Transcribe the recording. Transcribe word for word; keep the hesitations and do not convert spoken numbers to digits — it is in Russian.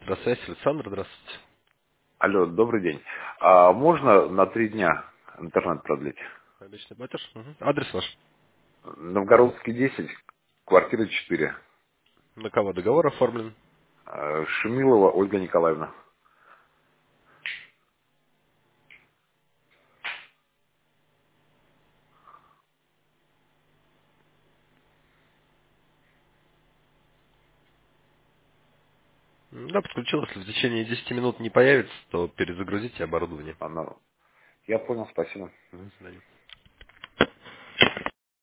Здравствуйте, Александр, здравствуйте. Алло, добрый день. А можно на три дня интернет продлить? Обычный платеж. Мгм. Адрес ваш. Новгородский десять, квартира четыре. На кого договор оформлен? Э, Шумилова Ольга Николаевна. М, Да, подключил. Если в течение десяти минут не появится, то перезагрузите оборудование. Она... Я понял, спасибо. Мгм, до свидания.